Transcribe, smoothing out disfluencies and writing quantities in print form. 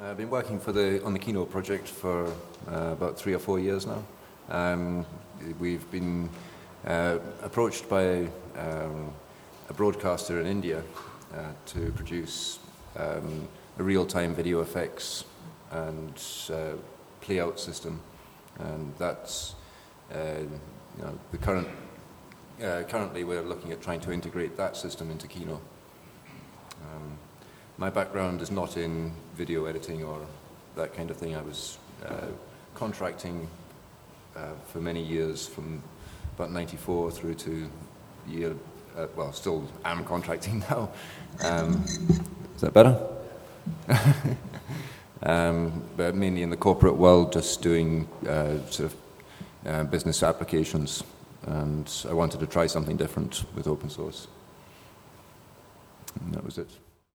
I've been working on the Kino project for about 3 or 4 years now. We've been approached by a broadcaster in India to produce a real-time video effects and play-out system, and that's the currently we're looking at trying to integrate that system into Kino. My background is not in video editing or that kind of thing. I was contracting for many years, from about 94 through to the year, still am contracting now. Is that better? But mainly in the corporate world, just doing business applications, and I wanted to try something different with open source. And that was it.